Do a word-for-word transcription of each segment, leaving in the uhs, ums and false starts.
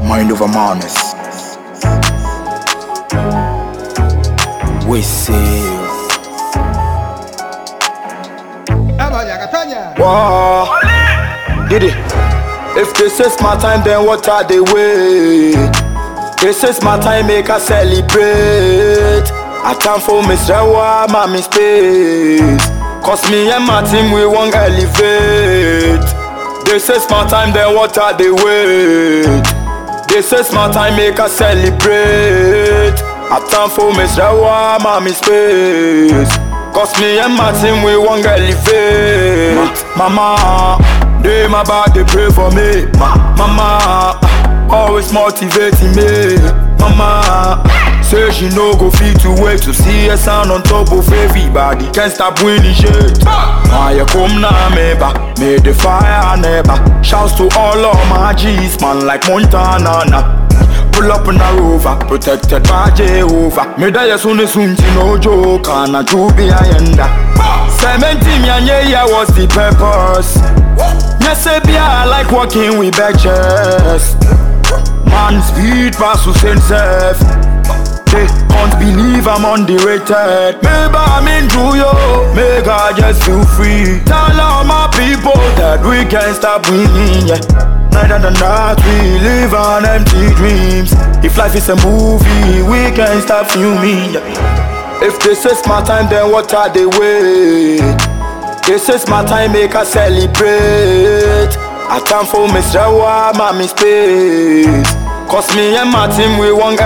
Mind over madness. We see. Wow. Did it? If this is my time, then what are they wait? This is my time, make us celebrate. I time for Mister Wa, mommy space. Cause me and my team, we won't elevate. This is my time, then what are they wait? This is my time, make us celebrate. I time for Mister Wa, mommy space. Cause me and my team, we won't elevate. Ma, mama, they my body, pray for me. Ma, mama, always motivating me. Mama, say she no go fit to wait to see a sound on top of everybody. Can't stop winning shit. Why you come now, meba? May the fire never. Shouts to all of my G's, man, like Montana. Pull up in a rover, protected by Jehovah. Me die as soon as soon no joke, and I do be a yenda. Seventeen years, yeah, was the purpose. Yes, I like walking with back chest. Man, speed pass to self. They can't believe I'm underrated. Maybe I'm into you, make I just feel free. Tell all my people that we can't stop winning, yeah. Neither than that, we live on empty dreams. If life is a movie, we can't stop filming, yeah. If this is my time, then what are they wait? This is my time, make us celebrate. I time for Mister Wa, mommy space. Cause me and my team, we won't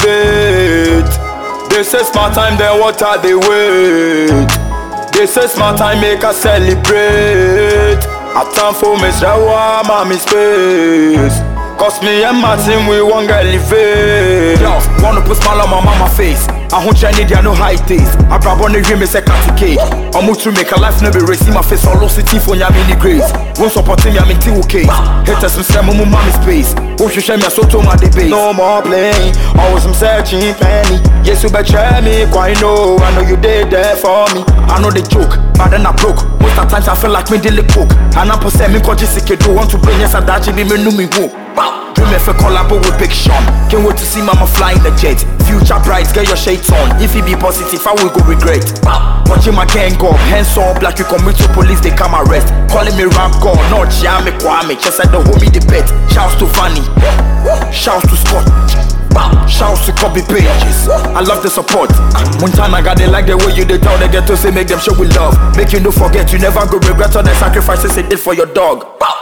elevate. This is my time, then what are they wait? This is my time, make us celebrate. I time for Mister Wa, mommy space. Cause me and my team, we won't elevate. Yo, wanna put smile on my mama face. I want you need ya no high taste. I grab on the dream, it's a catty cake. I'm to make a life never race. See my face all city for ya mini grace. Won't support me, I'm in two okay. Haters some stem on mommy space. Won't you share me a so to my debate? No more playing, always I'm searching penny. Yes, you betray me, quite know. I know you did there for me. I know the joke, but then I broke. Most of the times I feel like me daily cook. And I'm possessed me cause just do want to bring yes, I that me me know me who. Dream if a collab with Big Sean. Can't wait to see mama flying the jet. Future brides, get your shades on. If it be positive, I will go regret. Watching my gang go, hands on black, you commit to police, they come arrest. Calling me rap god, not Yami Kwame. Just said the homie the bet. Shouts to Fanny, shouts to Scott, shouts to copy pages. I love the support. Montana got they like the way you they tell they get to say make them show with love. Make you no forget, you never go regret all the sacrifices they did for your dog.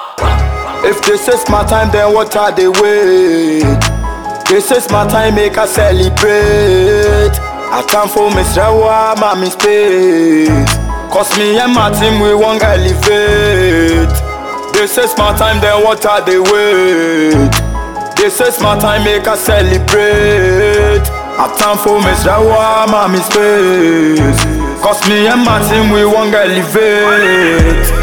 If this is my time, then what are they wait? This is my time, make us celebrate. I time for Mister Wa, mommy space. Cause me and my team, we won't elevate. This is my time, then what are they wait? This is my time, make us celebrate. I time for Mister Wa, mommy space. Cause me and my team, we won't elevate.